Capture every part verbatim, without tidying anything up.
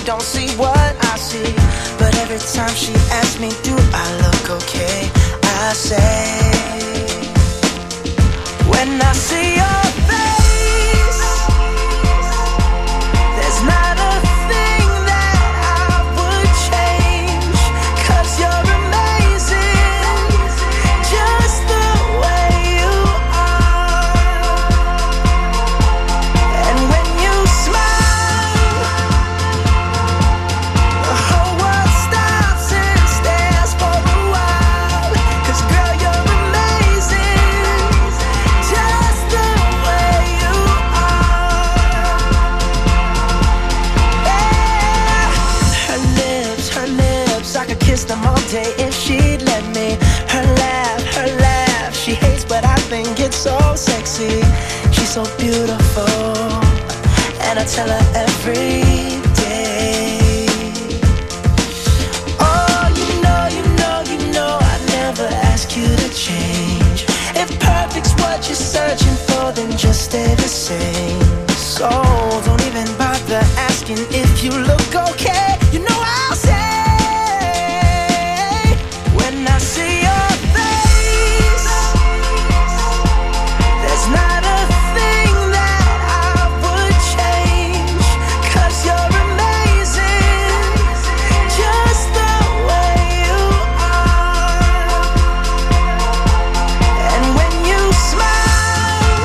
don't see what I see. But every time she asks me, do I look okay? I say, when I see your face, there's not a thing that I would change. 'Cause you're amazing, just the way you are. And when you smile, the whole world stops and stares for a while. 'Cause girl, you're amazing, just the way you are. Yeah. Her lips, her lips, I could kiss them all day if she'd let me. Her laugh, her laugh, she hates but I think it's so sexy. She's so beautiful, and I tell her every day. Oh, you know, you know, you know I never ask you to change. If perfect's what you're searching for, then just stay the same. So don't even bother asking if you look okay. You know I'll say, when I see your face, there's not a thing that I would change. 'Cause you're amazing, just the way you are. And when you smile,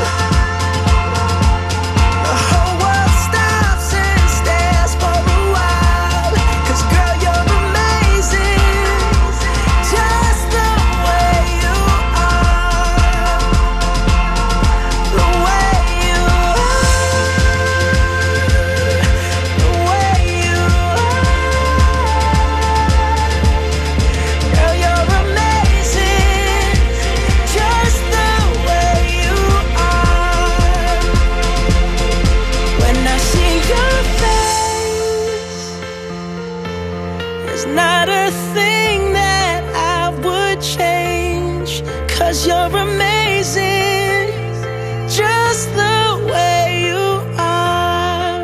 the whole world stops and stares for a while. 'Cause girl, you're amazing, just the way you are. The way you are, the way you are. Girl, you're amazing, just the way you are. When I see your face, there's not a thing that I would change. 'Cause you're amazing, just the way you are.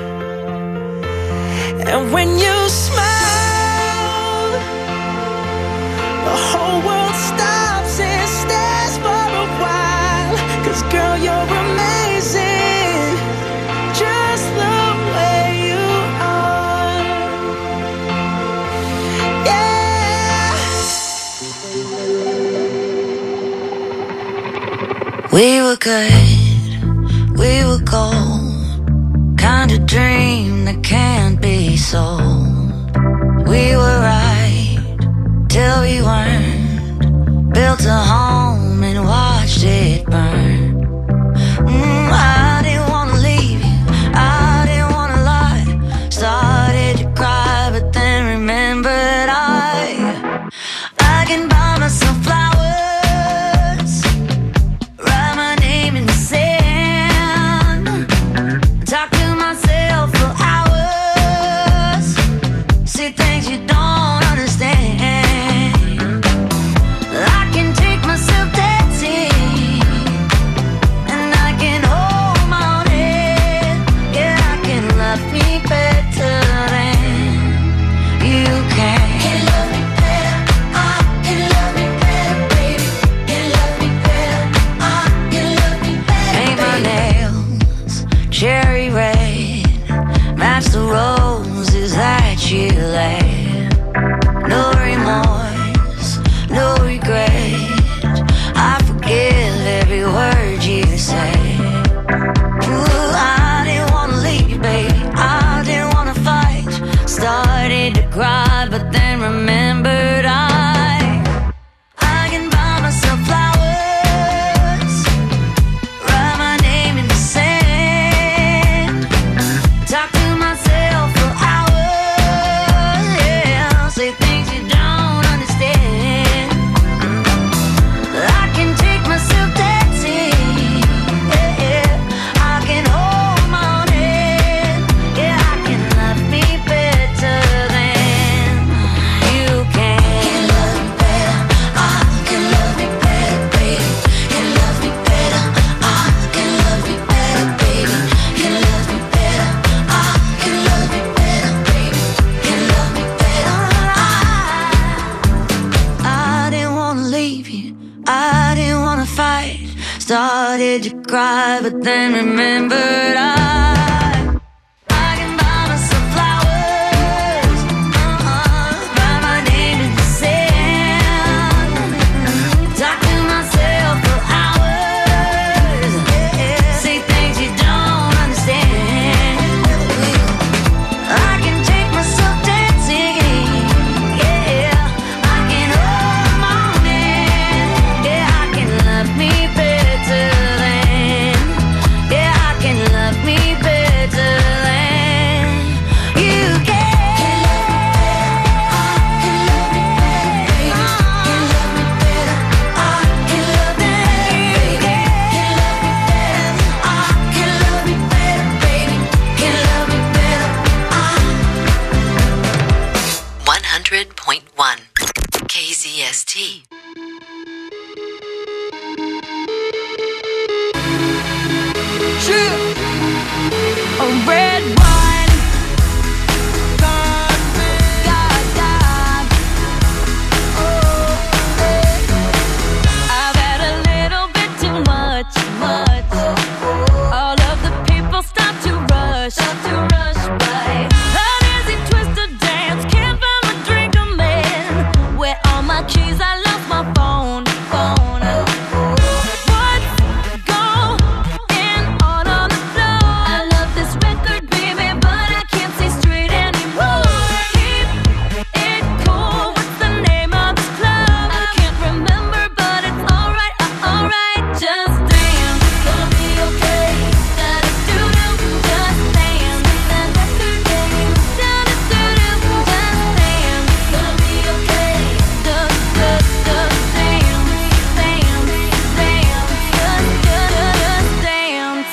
And when you smile, the whole world stops and stares for a while. 'Cause girl, you're amazing, just the way you are. Yeah. We were good, we were gold, kind of dream that can't be sold. We were right till we weren't, built a home and watched it burn. Mm, I didn't wanna leave you, I didn't wanna lie. Started to cry, but then remembered I I can buy myself flowers, write my name in the sand, talk to myself for hours, see things you don't understand. I can take myself dancing, and I can hold my own head. Yeah, I can love me better than you can. Can love me better, I can love me better, baby. Can love me better, I can love me better. Paint my nails cherry red, match the roses that you laid. No remorse, no regret, I forgive every word you say. Ooh, I didn't wanna leave you, baby, I didn't wanna fight. Started to cry, but then remembered I I can buy myself flowers, write my name in the sand, talk to myself for hours. Started to cry, but then remembered I, I can buy myself flowers, uh-uh, write my name in the sand, talk to myself for hours, yeah, say things you don't understand. I can take myself dancing, yeah, I can hold my own hand, yeah, I can love me better than, yeah, I can love me better than you can. Can love me better, can love me better, I can love me better, I can love me better, baby, can love me better, I. one hundred point one K Z S T. A red wine, God, God. Oh, I've had a little bit too much, much. All of the people start to rush, start to rush by. An easy twisted dance, can't find my drink, I'm in. Where all my keys? I lost my phone, phone. What's going on on the floor? I love this record, baby, but I can't see straight anymore. Keep it cool. What's the name of this club? I can't remember, but it's alright, uh, alright. Just dance, gonna be okay. Da-da-doo-doo, just dance. That record game. Da-da-doo-doo, just dance. Gonna be okay. Da-da-da, dance, dance, dance. Da-da-da, dance.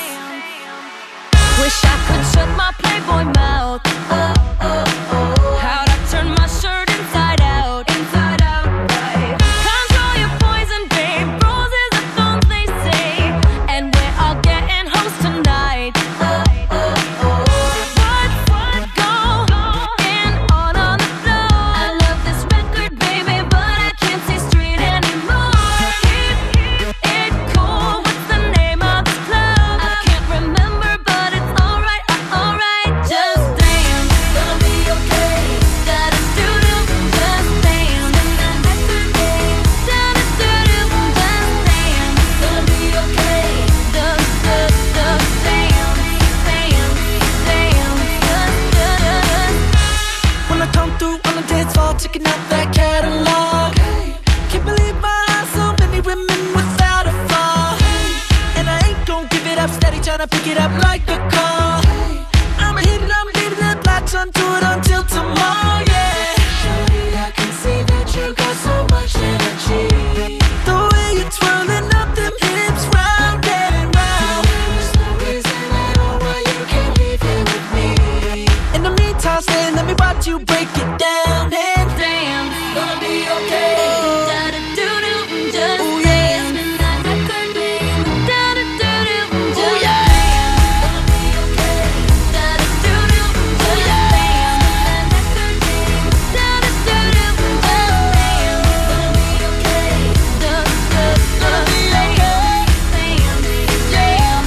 Wish I could shut my Playboy mouth. Oh, oh, oh. How'd I turn my shirt inside out? Inside out, right. Control your poison, babe. Roses are thorns, they say. And we're all getting hoes tonight. Oh, oh, oh. What's going on on the floor? I love this record, baby, but I can't see straight anymore. Keep it cool. What's the name of this club? I can't remember, but it's alright, uh, alright. Just dance, gonna be okay. Da-da-doo-doo, just dance. That record game. Da-da-doo-doo, just dance. Gonna be okay. Da-da-da, dance, dance, dance. Da-da-da. When I come through on the dance floor, checking out that catalog. Can't believe my eyes, so many women without a flaw. And I ain't gon' give it up, steady tryna pick it up like a call. I'ma hit it, I'ma hit it, that latch onto it until tomorrow, yeah. Shawty, I can see that you got so much energy. The way you're twirling up them hips round and round. There's no reason at all why you can't leave here with me. In the meantime, stay, let me watch you break it down and Dance, gonna be okay. da-da-doo-doo, just Ooh, yeah. dance. That record game. Da-da-doo-doo, just Ooh, yeah. dance. Gonna be okay. Da-da-doo-doo, just dance. That record game. Da-da-doo-doo, just dance. Gonna be okay. Da-da-da, Gonna be okay. dance, dance,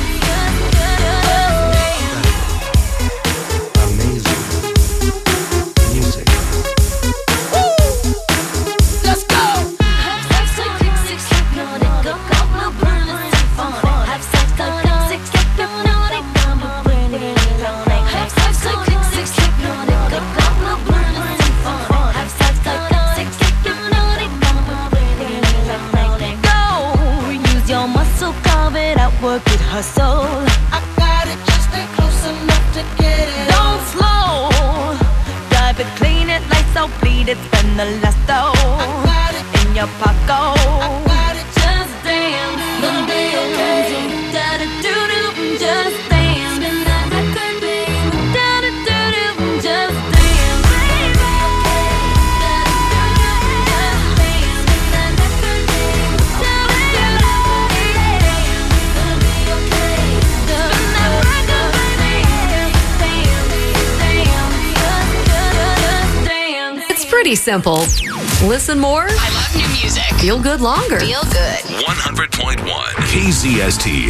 just dance. Amazing music. Let's go. Have sex, so quick, six, hypnotic, go, go, no burning, symphonic. Have sex, so quick, six, hypnotic, go, no burning, electronic. Have sex, so quick, six, hypnotic, go, go, no burning, symphonic. Have sex, so quick, six, hypnotic, go, no burning, electronic. Go, use your muscle, carve it out, work it, hustle. I got it, just stay close enough to get it. Don't slow, dive it, clean it, lights out, bleed it, spend the last dough got it. in your pocket. Got it. Just dance, gonna be okay. Da-da-doo-doo, just dance. Spin that record, babe. Da-da-doo-doo, just dance, baby. Da-da-doo-doo, just dance. Spin that record, babe. Da-da-doo-doo, gonna be okay. Spin that record, baby. Dance, dance, just, just dance. It's pretty simple. Listen more. I love new music. Feel good longer. Feel good. one hundred point one K Z S T.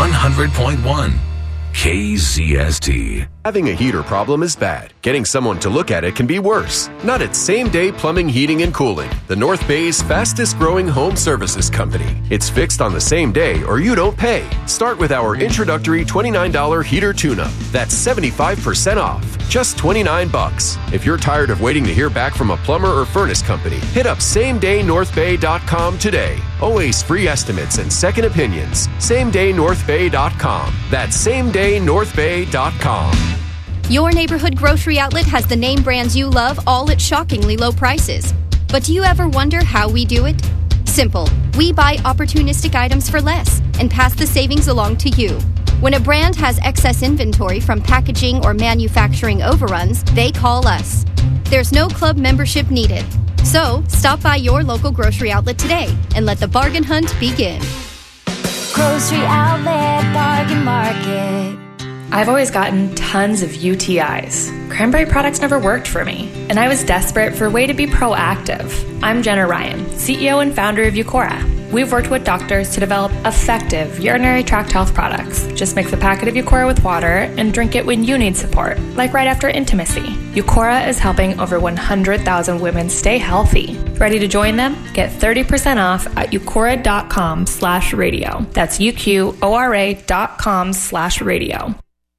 one hundred point one K Z S T. Having a heater problem is bad. Getting someone to look at it can be worse. Not at Same Day Plumbing, Heating, and Cooling, the North Bay's fastest growing home services company. It's fixed on the same day or you don't pay. Start with our introductory twenty-nine dollars heater tune-up. That's seventy-five percent off. Just twenty-nine bucks. If you're tired of waiting to hear back from a plumber or furnace company, hit up same day north bay dot com today. Always free estimates and second opinions. same day north bay dot com. That's same day north bay dot com. Your neighborhood grocery outlet has the name brands you love, all at shockingly low prices. But do you ever wonder how we do it? Simple. We buy opportunistic items for less and pass the savings along to you. When a brand has excess inventory from packaging or manufacturing overruns, they call us. There's no club membership needed. So, stop by your local grocery outlet today and let the bargain hunt begin. Grocery Outlet Bargain Market. I've always gotten tons of U T Is. Cranberry products never worked for me, and I was desperate for a way to be proactive. I'm Jenna Ryan, C E O and founder of Eucora. We've worked with doctors to develop effective urinary tract health products. Just mix a packet of Eucora with water and drink it when you need support, like right after intimacy. Eucora is helping over one hundred thousand women stay healthy. Ready to join them? Get thirty percent off at eucora.com slash radio. That's U-Q-O-R-A dot com slash radio.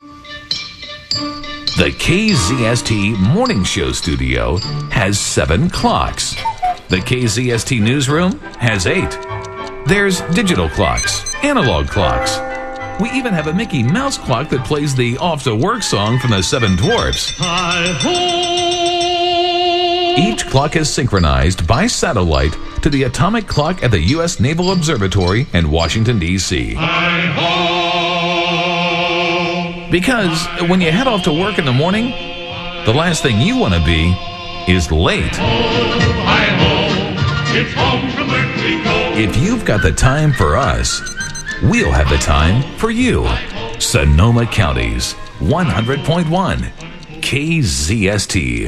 The K Z S T Morning Show studio has seven clocks. The K Z S T newsroom has eight. There's digital clocks, analog clocks. We even have a Mickey Mouse clock that plays the Off to Work song from the Seven Dwarfs. Each clock is synchronized by satellite to the atomic clock at the U S Naval Observatory in Washington, D C Because when you head off to work in the morning, the last thing you want to be is late. If you've got the time for us, we'll have the time for you. Sonoma County's one hundred point one K Z S T.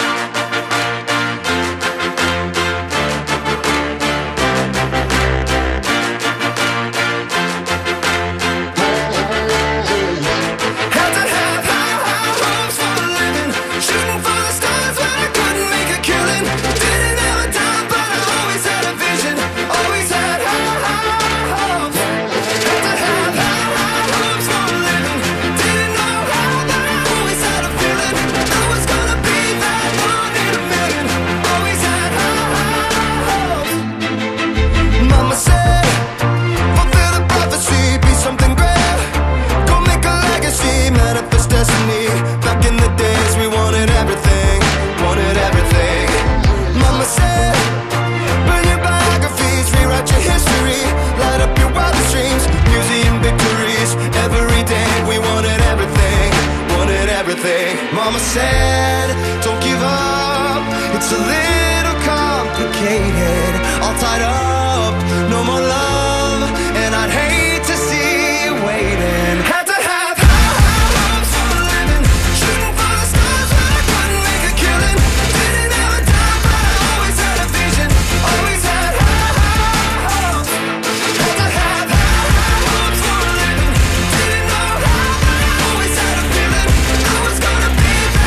Mama said, don't give up, it's a little complicated, all tied up, no more love, and I'd hate to see you waiting. Had to have high hopes for a living, shooting for the stars when I couldn't make a killing, didn't have a dime but I always had a vision, always had high, high hopes. Had to have high hopes for a living, didn't know how but I always had a feeling I was gonna be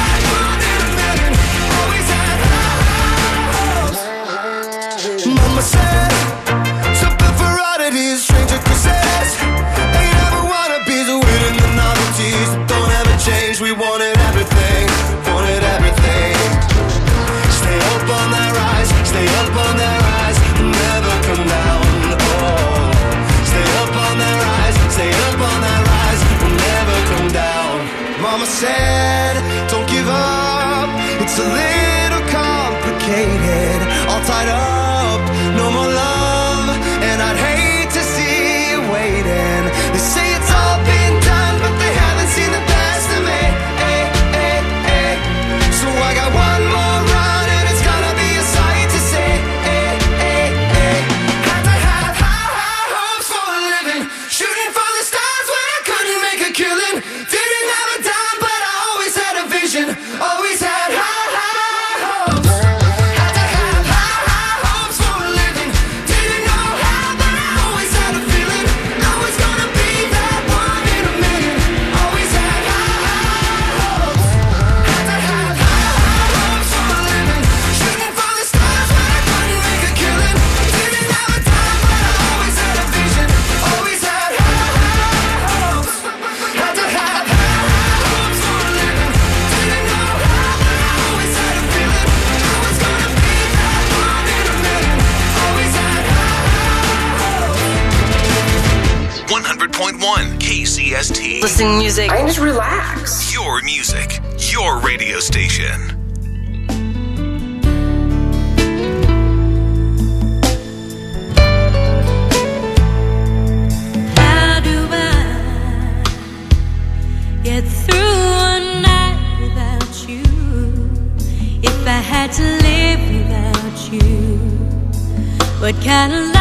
Mama said, something for oddities, stranger crusades. Ain't ever wannabes, winning the novelties that don't ever change. We wanted everything, wanted everything. Stay up on that rise, stay up on that rise, never come down. Oh, stay up on that rise, stay up on that rise, never come down. Mama said, don't give up, it's a little complicated, all tied up, no more love, and I'd hate to see you waiting. They say it's all been done, but they haven't seen the best of me. Ay, ay, ay. So I got one more run, and it's gonna be a sight to see. Ay, ay, ay. Had to have high, high hopes for a living, shooting for the stars when I couldn't make a killing. Didn't have a dime, but I always had a vision, always had high, high hundred point one K C S T. Listen music. I can just relax. Your music, your radio station. How do I get through a night without you? If I had to live without you, what kind of